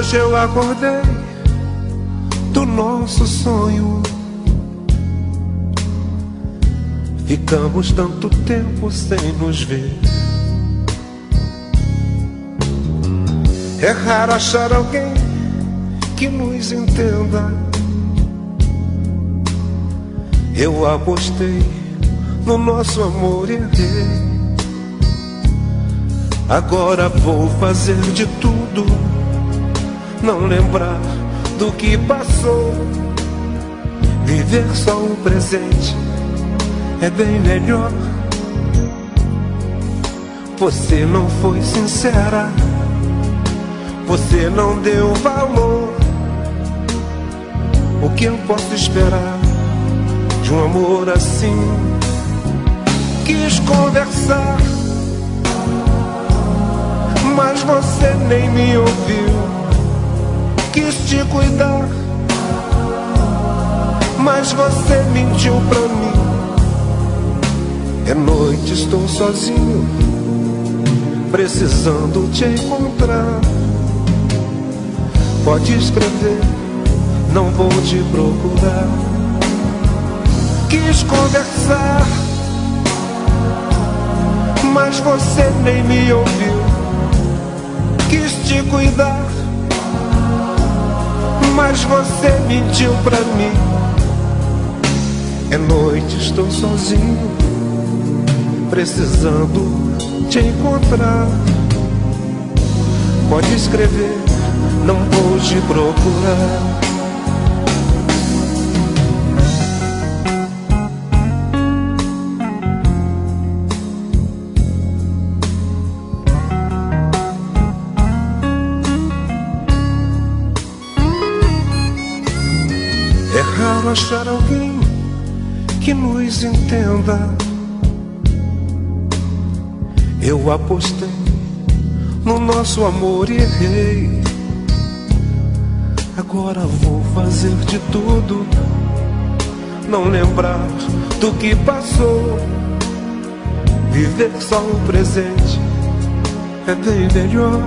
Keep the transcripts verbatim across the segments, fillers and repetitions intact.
Hoje eu acordei do nosso sonho. Ficamos tanto tempo sem nos ver. É raro achar alguém que nos entenda. Eu apostei no nosso amor e errei. Agora vou fazer de tudo, não lembrar do que passou. Viver só o presente é bem melhor. Você não foi sincera, você não deu valor. O que eu posso esperar de um amor assim? Quis conversar, mas você nem me ouviu. Quis te cuidar, mas você mentiu pra mim. É noite, estou sozinho, precisando te encontrar. Pode escrever, não vou te procurar. Quis conversar, mas você nem me ouviu. Quis te cuidar, mas você mentiu pra mim. É noite, estou sozinho, precisando te encontrar. Pode escrever, não vou te procurar. É raro achar alguém que nos entenda. Eu apostei no nosso amor e errei. Agora vou fazer de tudo, não lembrar do que passou. Viver só o presente é bem melhor.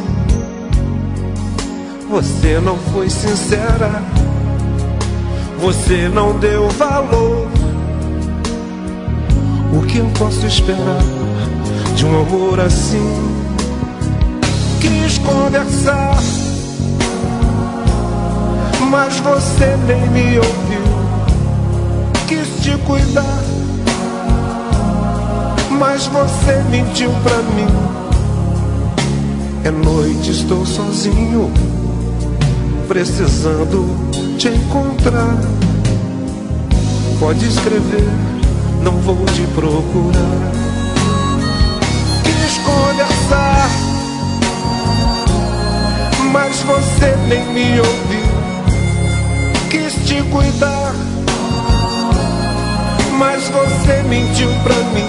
Você não foi sincera, você não deu valor. O que eu posso esperar de um amor assim? Quis conversar, mas você nem me ouviu. Quis te cuidar, mas você mentiu pra mim. É noite, estou sozinho, precisando te encontrar. Pode escrever, não vou te procurar. Quis conversar, mas você nem me ouviu. Quis te cuidar, mas você mentiu pra mim.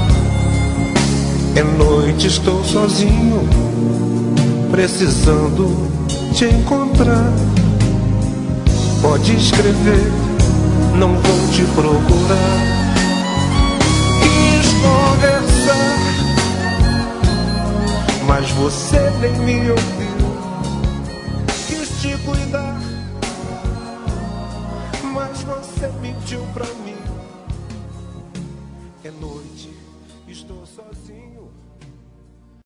É noite, estou sozinho, precisando te encontrar. Pode escrever, não vou te procurar. Quis conversar, mas você nem me ouviu. Quis te cuidar, mas você mentiu pra mim. É noite, estou sozinho.